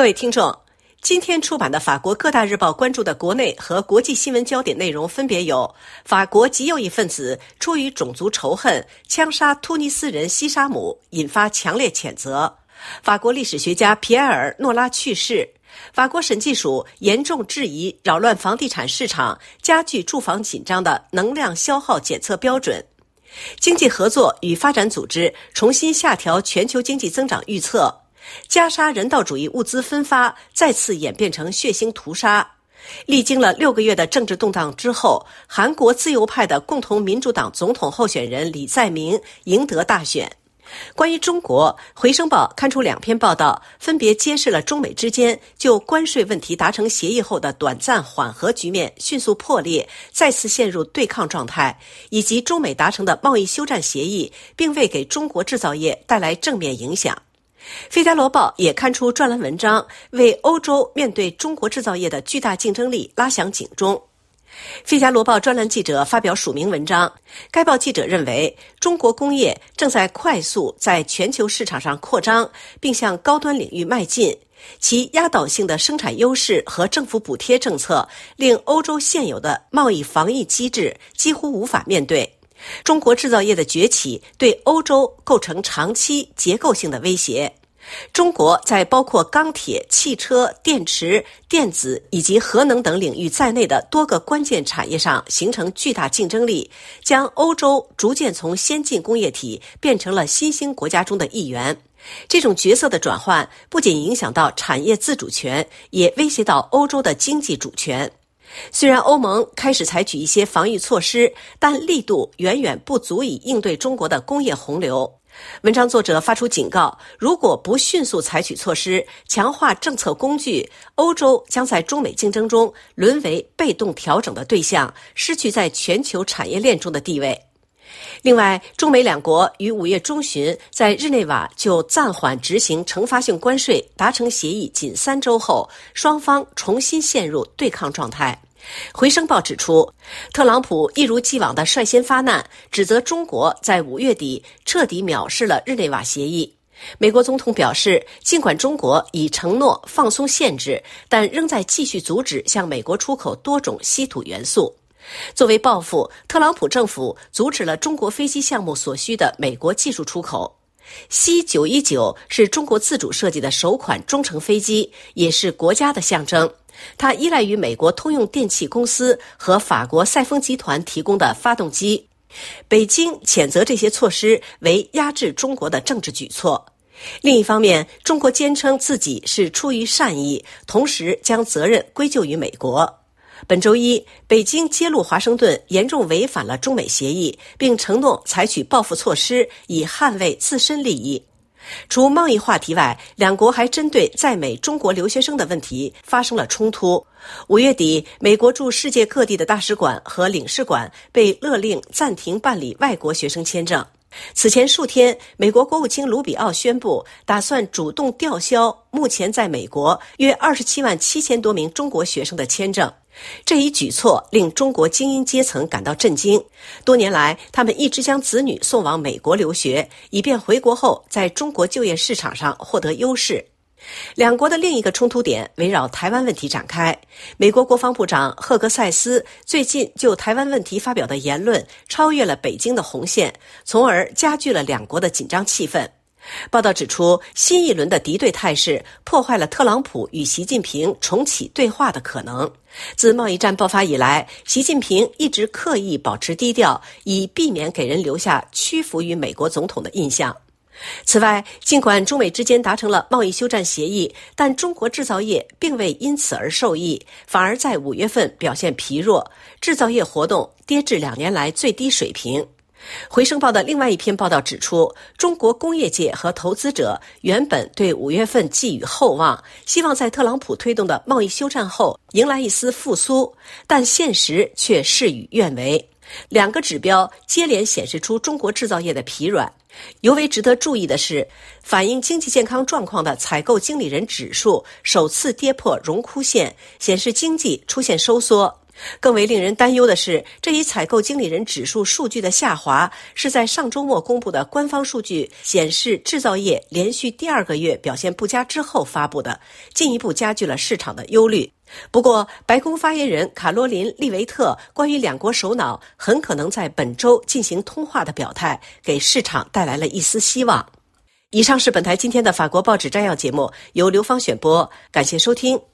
各位听众，今天出版的法国各大日报关注的国内和国际新闻焦点内容分别有：法国极右翼分子出于种族仇恨枪杀突尼斯人西沙姆，引发强烈谴责；法国历史学家皮埃尔·诺拉去世；法国审计署严重质疑扰乱房地产市场、加剧住房紧张的能量消耗检测标准；经济合作与发展组织重新下调全球经济增长预测；加沙人道主义物资分发再次演变成血腥屠杀。历经了6个月的政治动荡之后，韩国自由派的共同民主党总统候选人李在明赢得大选。关于中国，回声报刊出2篇报道，分别揭示了中美之间就关税问题达成协议后的短暂缓和局面迅速破裂，再次陷入对抗状态，以及中美达成的贸易休战协议并未给中国制造业带来正面影响。费加罗报也刊出专栏文章，为欧洲面对中国制造业的巨大竞争力拉响警钟。费加罗报专栏记者发表署名文章，该报记者认为，中国工业正在快速在全球市场上扩张，并向高端领域迈进，其压倒性的生产优势和政府补贴政策令欧洲现有的贸易防疫机制几乎无法面对。中国制造业的崛起对欧洲构成长期结构性的威胁。中国在包括钢铁、汽车、电池、电子以及核能等领域在内的多个关键产业上形成巨大竞争力，将欧洲逐渐从先进工业体变成了新兴国家中的一员。这种角色的转换不仅影响到产业自主权，也威胁到欧洲的经济主权。虽然欧盟开始采取一些防御措施，但力度远远不足以应对中国的工业洪流。文章作者发出警告，如果不迅速采取措施，强化政策工具，欧洲将在中美竞争中沦为被动调整的对象，失去在全球产业链中的地位。另外，中美2国于5月中旬在日内瓦就暂缓执行惩罚性关税达成协议仅3周后，双方重新陷入对抗状态。回声报指出，特朗普一如既往地率先发难，指责中国在5月底彻底藐视了日内瓦协议。美国总统表示，尽管中国已承诺放松限制，但仍在继续阻止向美国出口多种稀土元素。作为报复，特朗普政府阻止了中国飞机项目所需的美国技术出口。C919是中国自主设计的首款中程飞机，也是国家的象征。它依赖于美国通用电气公司和法国赛丰集团提供的发动机。北京谴责这些措施为压制中国的政治举措。另一方面，中国坚称自己是出于善意，同时将责任归咎于美国。本周一，北京揭露华盛顿严重违反了中美协议，并承诺采取报复措施以捍卫自身利益。除贸易话题外，2国还针对在美中国留学生的问题发生了冲突。5月底，美国驻世界各地的大使馆和领事馆被勒令暂停办理外国学生签证。此前数天，美国国务卿卢比奥宣布打算主动吊销目前在美国约27万7千多名中国学生的签证。这一举措令中国精英阶层感到震惊。多年来，他们一直将子女送往美国留学，以便回国后在中国就业市场上获得优势。2国的另一个冲突点围绕台湾问题展开。美国国防部长赫格塞斯最近就台湾问题发表的言论超越了北京的红线，从而加剧了2国的紧张气氛。报道指出，新一轮的敌对态势破坏了特朗普与习近平重启对话的可能。自贸易战爆发以来，习近平一直刻意保持低调，以避免给人留下屈服于美国总统的印象。此外，尽管中美之间达成了贸易休战协议，但中国制造业并未因此而受益，反而在5月份表现疲弱，制造业活动跌至2年来最低水平。回声报的另外一篇报道指出，中国工业界和投资者原本对5月份寄予厚望，希望在特朗普推动的贸易休战后迎来一丝复苏，但现实却事与愿违。2个指标接连显示出中国制造业的疲软。尤为值得注意的是，反映经济健康状况的采购经理人指数首次跌破荣枯线，显示经济出现收缩。 更为令人担忧的是，这一采购经理人指数数据的下滑是在上周末公布的官方数据显示制造业连续第2个月表现不佳之后发布的，进一步加剧了市场的忧虑。不过，白宫发言人卡罗琳·利维特关于两国首脑很可能在本周进行通话的表态，给市场带来了一丝希望。以上是本台今天的法国报纸摘要节目，由刘芳选播，感谢收听。